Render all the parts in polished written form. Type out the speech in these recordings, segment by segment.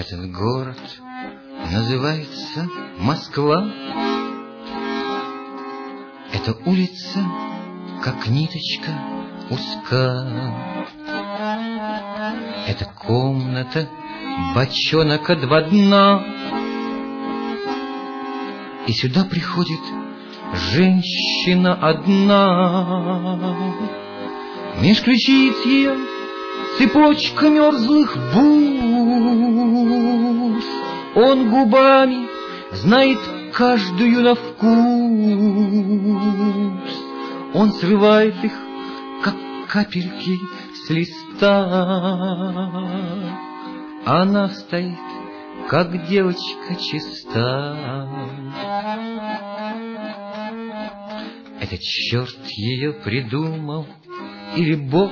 Этот город называется Москва. Эта улица, как ниточка, узка. Эта комната, бочонок от два дна. И сюда приходит женщина одна. Меж ключиц ее цепочка мерзлых бус. Он губами знает каждую на вкус. Он срывает их, как капельки с листа. Она стоит, как девочка чиста. Этот черт ее придумал или Бог?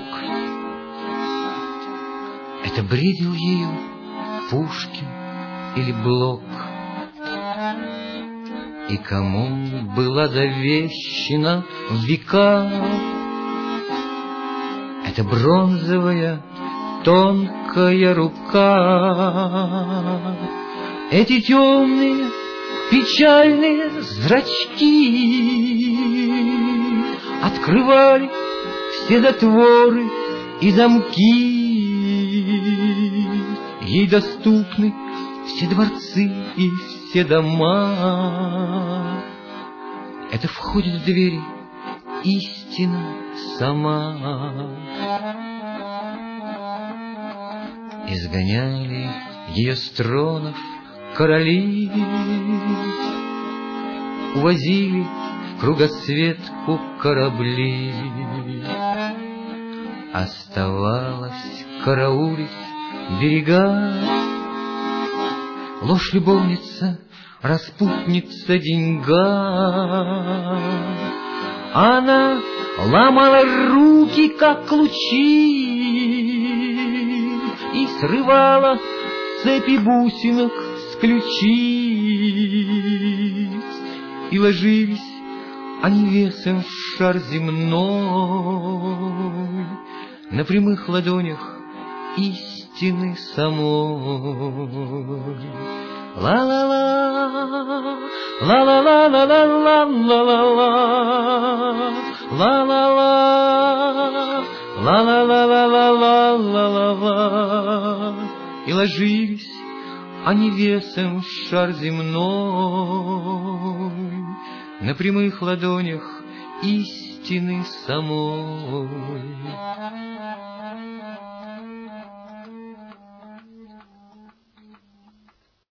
Это бредил ею Пушкин или Блок? И кому была завещена в века эта бронзовая тонкая рука? Эти темные печальные зрачки открывали все затворы и замки. Ей доступны все дворцы и все дома. Это входит в двери истина сама. Изгоняли ее с тронов короли, увозили в кругосветку корабли. Оставалось караулить берега. Ложь любовница, распутница деньга. Она ломала руки, как лучи, и срывала цепи бусинок с ключиц. И ложились они весом в шар земной на прямых ладонях истины самой. Ла-ла-ла, ла-ла-ла-ла-ла-ла-ла-ла, ла-ла-ла, ла-ла-ла-ла-ла-ла-ла. И ложились они весом в шар земной на прямых ладонях истины самой.